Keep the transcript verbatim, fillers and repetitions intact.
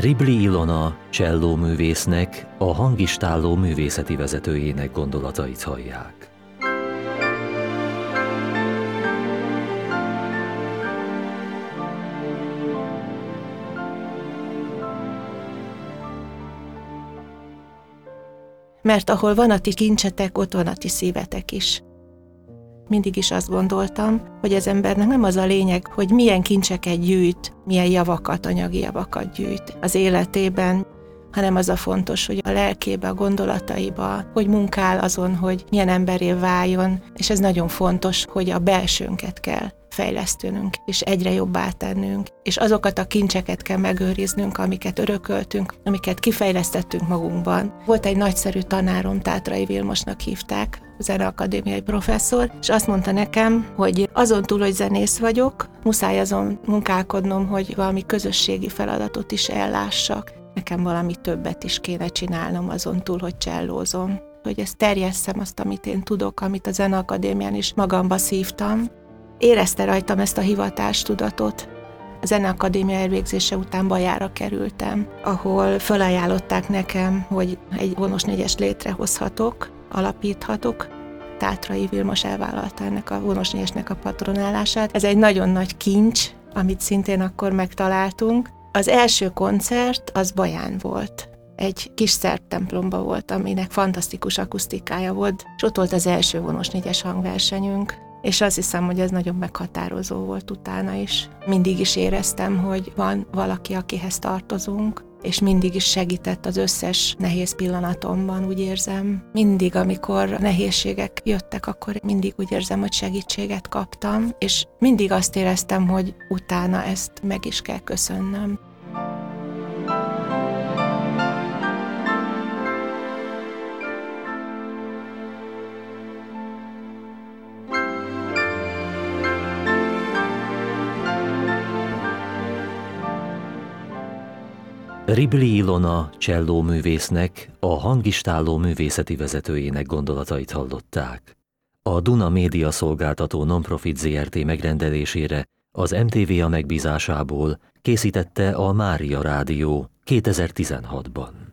Ribli Ilona csellóművésznek, a Hangistálló művészeti vezetőjének gondolatait hallják. Mert ahol van a ti kincsetek, ott van a ti szívetek is. Mindig is azt gondoltam, hogy az embernek nem az a lényeg, hogy milyen kincseket gyűjt, milyen javakat, anyagi javakat gyűjt az életében, hanem az a fontos, hogy a lelkébe, a gondolataiba, hogy munkál azon, hogy milyen emberé váljon, és ez nagyon fontos, hogy a belsőnket kell fejlesztőnünk, és egyre jobbá tennünk, és azokat a kincseket kell megőriznünk, amiket örököltünk, amiket kifejlesztettünk magunkban. Volt egy nagyszerű tanárom, Tátrai Vilmosnak hívták, zeneakadémiai professzor, és azt mondta nekem, hogy azon túl, hogy zenész vagyok, muszáj azon munkálkodnom, hogy valami közösségi feladatot is ellássak. Nekem valami többet is kéne csinálnom azon túl, hogy csellózom. Hogy ezt terjesszem azt, amit én tudok, amit a Zeneakadémián is magamba szívtam. Érezte rajtam ezt a hivatástudatot. A Zeneakadémia elvégzése után Bajára kerültem, ahol felajánlották nekem, hogy egy vonos négyest létrehozhatok, alapíthatok. Tátrai Vilmos elvállalta ennek a vonos négyesnek a patronálását. Ez egy nagyon nagy kincs, amit szintén akkor megtaláltunk. Az első koncert az Baján volt. Egy kis szerb templomba volt, aminek fantasztikus akusztikája volt, és ott volt az első vonos négyes hangversenyünk. És azt hiszem, hogy ez nagyon meghatározó volt utána is. Mindig is éreztem, hogy van valaki, akihez tartozunk, és mindig is segített az összes nehéz pillanatomban, úgy érzem. Mindig, amikor nehézségek jöttek, akkor mindig úgy érzem, hogy segítséget kaptam, és mindig azt éreztem, hogy utána ezt meg is kell köszönnöm. Ribli Ilona csellóművésznek, a Hangistálló művészeti vezetőjének gondolatait hallották. A Duna Média Szolgáltató Nonprofit zé er té megrendelésére az em té vé á megbízásából készítette a Mária Rádió kétezer-tizenhatban.